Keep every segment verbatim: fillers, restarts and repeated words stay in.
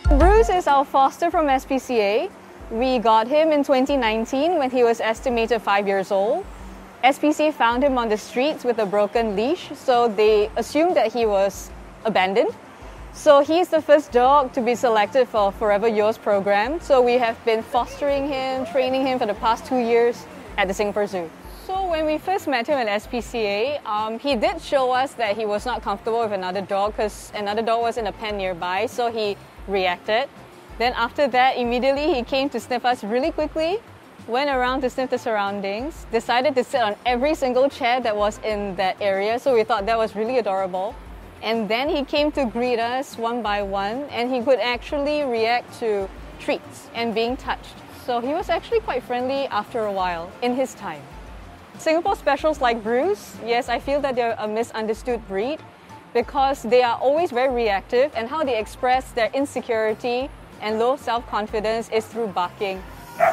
Bruce is our foster from S P C A. We got him in twenty nineteen when he was estimated five years old. S P C A found him on the streets with a broken leash, so they assumed that he was abandoned. So he's the first dog to be selected for Forever Yours program. So we have been fostering him, training him for the past two years at the Singapore Zoo. So when we first met him at S P C A, um, he did show us that he was not comfortable with another dog because another dog was in a pen nearby, so he reacted. Then after that, immediately he came to sniff us really quickly, went around to sniff the surroundings, decided to sit on every single chair that was in that area, so we thought that was really adorable. And then he came to greet us one by one, and he could actually react to treats and being touched. So he was actually quite friendly after a while in his time. Singapore Specials like Bruce, yes, I feel that they're a misunderstood breed because they are always very reactive, and how they express their insecurity and low self-confidence is through barking.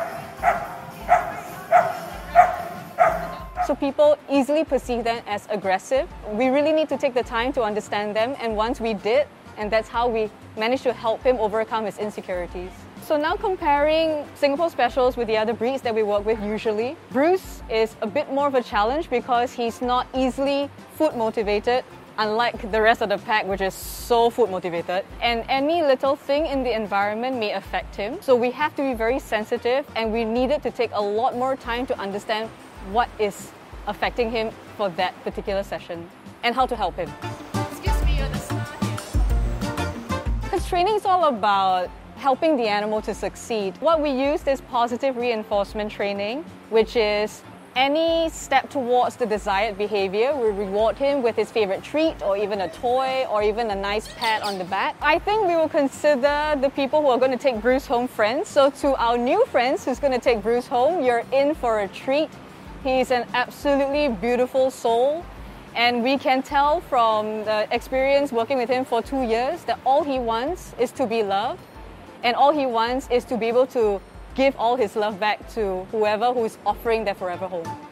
So people easily perceive them as aggressive. We really need to take the time to understand them, and once we did, and that's how we managed to help him overcome his insecurities. So now comparing Singapore Specials with the other breeds that we work with usually, Bruce is a bit more of a challenge because he's not easily food motivated, unlike the rest of the pack, which is so food motivated. And any little thing in the environment may affect him. So we have to be very sensitive, and we needed to take a lot more time to understand what is affecting him for that particular session and how to help him. Excuse me, you're the star here. Because training is all about helping the animal to succeed. What we used is positive reinforcement training, which is any step towards the desired behavior, we reward him with his favorite treat or even a toy or even a nice pat on the back. I think we will consider the people who are going to take Bruce home friends. So to our new friends who's going to take Bruce home, you're in for a treat. He's an absolutely beautiful soul, and we can tell from the experience working with him for two years that all he wants is to be loved, and all he wants is to be able to give all his love back to whoever who's offering their forever home.